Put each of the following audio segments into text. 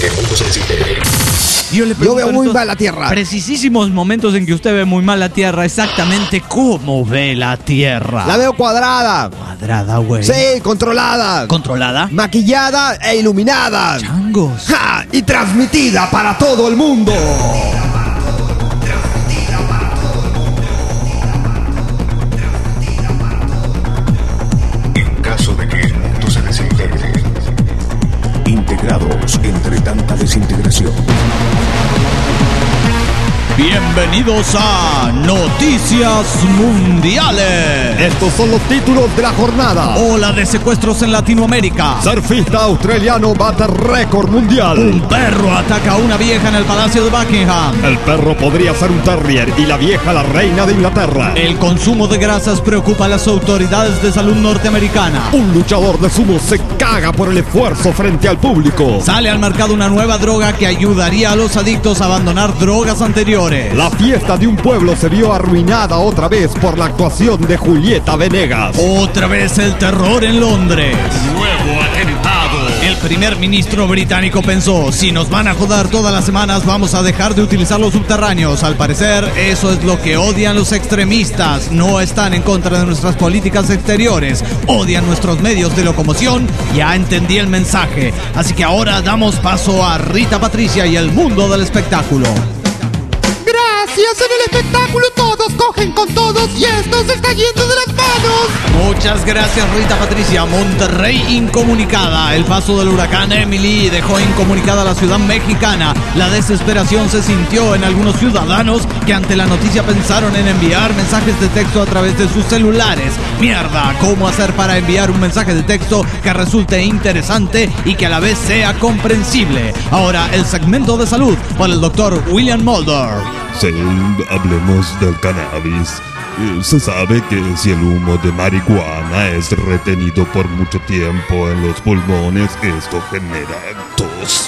que el mundo se desintegre. Yo veo muy mal la Tierra. Precisísimos momentos en que usted ve muy mal la Tierra. Exactamente cómo ve la Tierra. La veo cuadrada. Cuadrada, güey. Sí, controlada. ¿Controlada? Maquillada e iluminada. Changos. ¡Ja! Y transmitida para todo el mundo. En caso de que el mundo se desintegre. Integrados entre tanta desintegración. Bienvenidos a Noticias Mundiales. Estos son los títulos de la jornada. Ola de secuestros en Latinoamérica. Surfista australiano bate récord mundial. Un perro ataca a una vieja en el Palacio de Buckingham. El perro podría ser un terrier y la vieja la reina de Inglaterra. El consumo de grasas preocupa a las autoridades de salud norteamericana. Un luchador de sumo se caga por el esfuerzo frente al público. Sale al mercado una nueva droga que ayudaría a los adictos a abandonar drogas anteriores. La fiesta de un pueblo se vio arruinada otra vez por la actuación de Julieta Venegas. Otra vez el terror en Londres. Nuevo atentado. El primer ministro británico pensó, si nos van a joder todas las semanas, vamos a dejar de utilizar los subterráneos. Al parecer, eso es lo que odian los extremistas. No están en contra de nuestras políticas exteriores. Odian nuestros medios de locomoción. Ya entendí el mensaje. Así que ahora damos paso a Rita Patricia y el mundo del espectáculo. Gracias, en el espectáculo todos cogen con todos y esto se está yendo de las manos. Muchas gracias, Rita Patricia. Monterrey incomunicada. El paso del huracán Emily dejó incomunicada a la ciudad mexicana. La desesperación se sintió en algunos ciudadanos que ante la noticia pensaron en enviar mensajes de texto a través de sus celulares. Mierda, ¿cómo hacer para enviar un mensaje de texto que resulte interesante y que a la vez sea comprensible? Ahora, el segmento de salud por el doctor William Mulder. Sí, hablemos del cannabis. Se sabe que si el humo de marihuana es retenido por mucho tiempo en los pulmones, esto genera tos.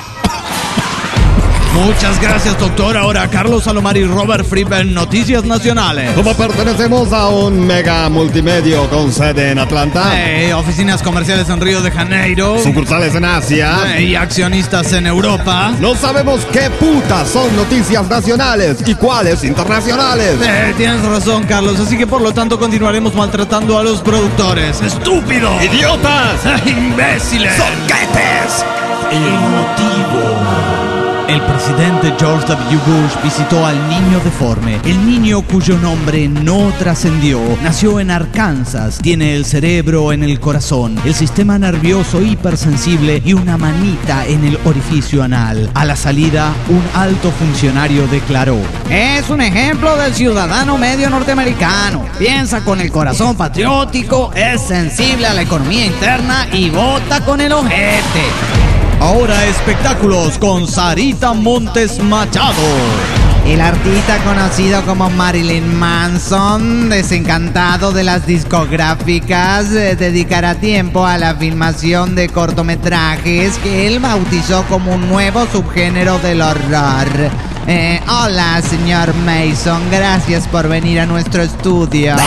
Muchas gracias, doctor. Ahora Carlos Salomar y Robert Fripp en Noticias Nacionales. Como pertenecemos a un mega multimedio con sede en Atlanta, Oficinas comerciales en Río de Janeiro, sucursales en Asia, y accionistas en Europa. no sabemos qué putas son noticias nacionales y cuáles internacionales. Tienes razón, Carlos. Así que por lo tanto continuaremos maltratando a los productores. ¡Estúpidos! ¡Idiotas! ¡Imbéciles! ¡Soquetes! El motivo. El presidente George W. Bush visitó al niño deforme. El niño cuyo nombre no trascendió. Nació en Arkansas. Tiene el cerebro en el corazón, el sistema nervioso hipersensible y una manita en el orificio anal. A la salida, un alto funcionario declaró: es un ejemplo del ciudadano medio norteamericano. Piensa con el corazón patriótico, es sensible a la economía interna y vota con el ojete. Ahora espectáculos con Sarita Montes Machado. El artista conocido como Marilyn Manson, desencantado de las discográficas, dedicará tiempo a la filmación de cortometrajes que él bautizó como un nuevo subgénero del horror. Hola, señor Mason, gracias por venir a nuestro estudio.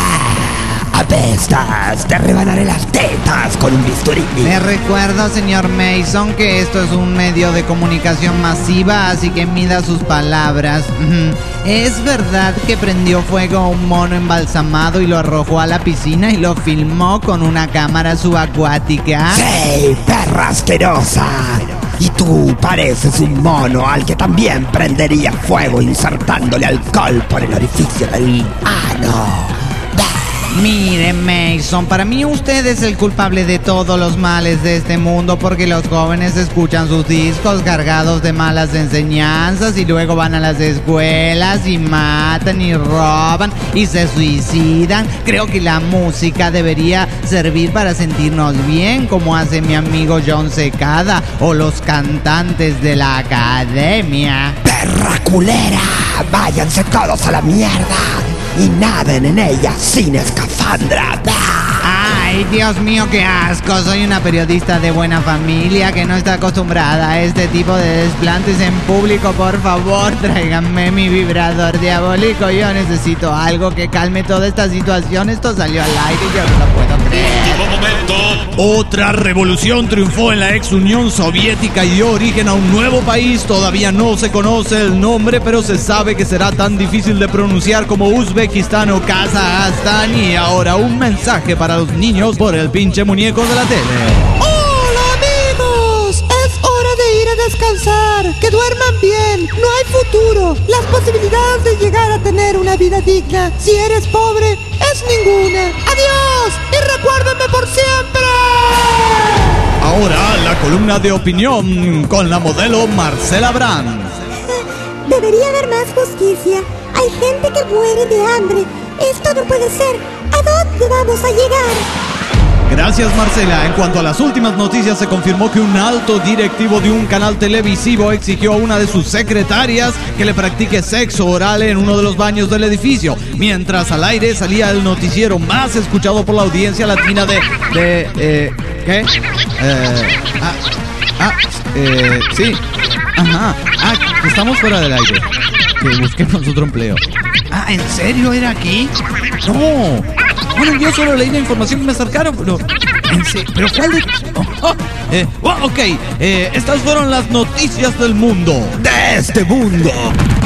Apestas, te rebanaré las tetas con un bisturí. Le recuerdo, señor Mason, que esto es un medio de comunicación masiva, así que mida sus palabras. ¿Es verdad que prendió fuego a un mono embalsamado y lo arrojó a la piscina y lo filmó con una cámara subacuática? ¡Sí, perra asquerosa! Y tú pareces un mono al que también prendería fuego insertándole alcohol por el orificio del ano. Mire, Mason, para mí usted es el culpable de todos los males de este mundo porque los jóvenes escuchan sus discos cargados de malas enseñanzas y luego van a las escuelas y matan y roban y se suicidan. Creo que la música debería servir para sentirnos bien, como hace mi amigo John Secada o los cantantes de la academia. ¡Perra culera! ¡Váyanse todos a la mierda! Y naden en ella sin escafandra. Ay, Dios mío, qué asco. Soy una periodista de buena familia que no está acostumbrada a este tipo de desplantes en público. Por favor, tráiganme mi vibrador diabólico. Yo necesito algo que calme toda esta situación. Esto salió al aire y yo no lo puedo creer. Último momento. Otra revolución triunfó en la ex Unión Soviética y dio origen a un nuevo país. Todavía no se conoce el nombre, pero se sabe que será tan difícil de pronunciar como Uzbekistán o Kazajstán. Y ahora un mensaje para los niños por el pinche muñeco de la tele. ¡Hola, amigos! Es hora de ir a descansar. Que duerman bien. No hay futuro. Las posibilidades de llegar a tener una vida digna, si eres pobre, es ninguna. ¡Adiós! Y recuérdenme por siempre. Ahora la columna de opinión con la modelo Marcela Brand. Debería haber más justicia. Hay gente que muere de hambre. Esto no puede ser. ¿A dónde vamos a llegar? Gracias, Marcela. En cuanto a las últimas noticias, se confirmó que un alto directivo de un canal televisivo exigió a una de sus secretarias que le practique sexo oral en uno de los baños del edificio, mientras al aire salía el noticiero más escuchado por la audiencia latina ¿qué? Sí. Ajá. Que estamos fuera del aire. Que busquemos otro empleo. ¿En serio era aquí? No. Bueno, yo solo leí la información que me acercaron, pero... ¿Pero cuál de...? Ok, estas fueron las noticias del mundo. ¡De este mundo!